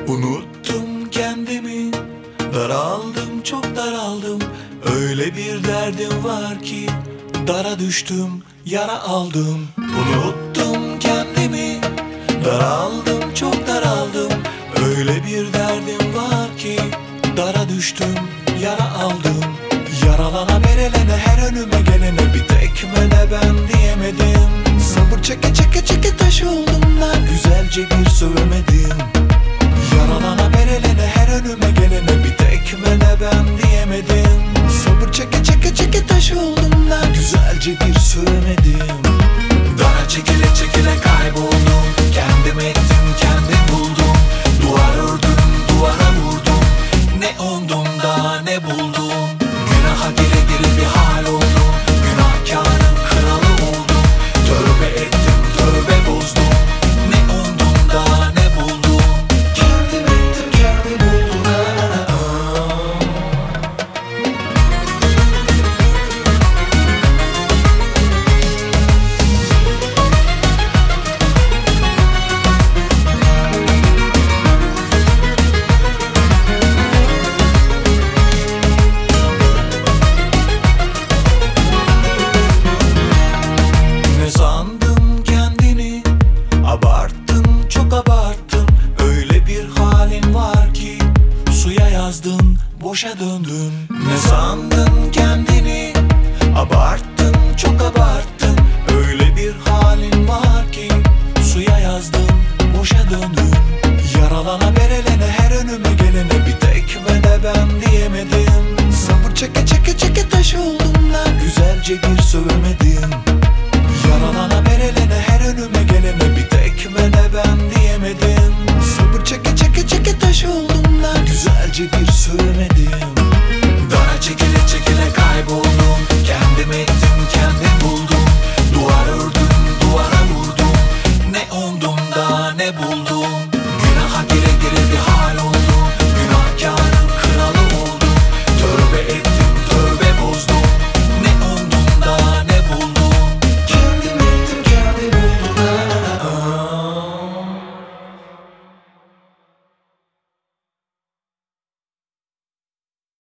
Unuttum kendimi, daraldım, çok daraldım. Öyle bir derdim var ki dara düştüm, yara aldım. Unuttum kendimi, daraldım, çok daraldım. Öyle bir derdim var ki dara düştüm, yara aldım. Yaralana berelene, her önüme gelene bir tekmene ben diyemedim. Sabır çeke çeke çeke taş oldum da güzelce bir sövemedim. Yaralana berelene, her önüme gelene bir tekmene ben diyemedim. Sabır çeke çeke çeke taş oldum da güzelce bir sövemedim.